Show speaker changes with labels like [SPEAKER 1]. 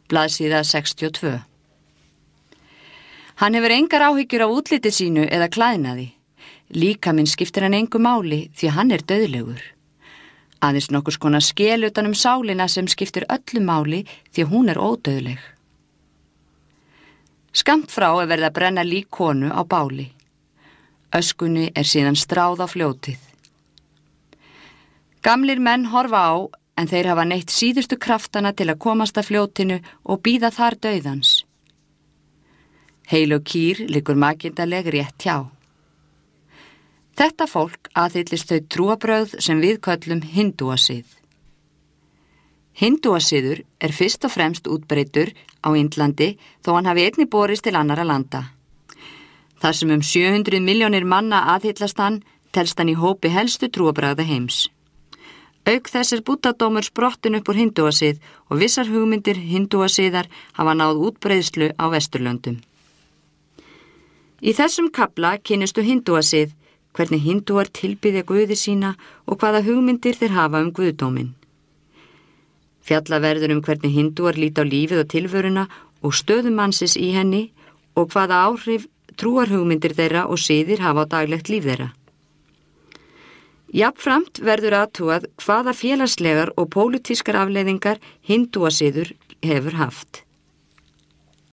[SPEAKER 1] blaðsíða 62. Hann hefur engar áhyggjur af útliti sínu eða klæðnaði. Líkaminn skiptir hann engu máli því hann er dauðlegur. Aðeins nokkurs konar skel utan sálina sem skiptir öllu máli því hún er ódauðleg. Skammt frá er verið að brenna lík konu á báli. Öskunni er síðan stráð á fljótið. Gamlir menn horfa á en þeir hafa neytt síðustu kraftana til að komast að fljótinu og bíða þar dauðans. Heilög kýr liggur makindaleg rétt hjá. Þetta fólk aðhyllist þau trúarbrögð sem við köllum hindúasið. Hindúasiður er fyrst og fremst útbreiddur á Indlandi þó hann hafi einnig borist til annarra landa. Þar sem 700 milljónir manna aðhyllast hann, telst hann í hópi helstu trúarbragða heims. Auk þess er búddadómur sprottin upp úr hindúasið og vissar hugmyndir hindúasiðar hafa náð útbreiðslu á Vesturlöndum. Í þessum kafla kynnistu hindúasið, hvernig hindúar tilbiðja guði sína og hvaða hugmyndir þeir hafa guðdóminn. Fjalla verður hvernig hindúar líta á lífið og tilvöruna og stöðu mannsins í henni og hvaða áhrif trúarhugmyndir þeirra og siðir hafa á daglegt líf þeirra. Jafnframt verður athugað hvaða félagslegar og pólitískar afleiðingar hindúasiður hefur haft.